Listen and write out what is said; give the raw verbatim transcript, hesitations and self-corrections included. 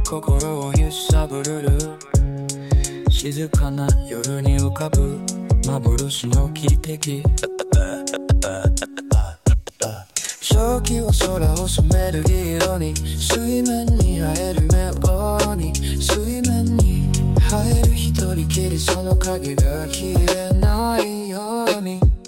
心を揺さぶる静かな夜に浮かぶ幻の奇跡。正気は空を染める黄色に、水面に映える目棒に、水面に映える一人きりその影が消えないように。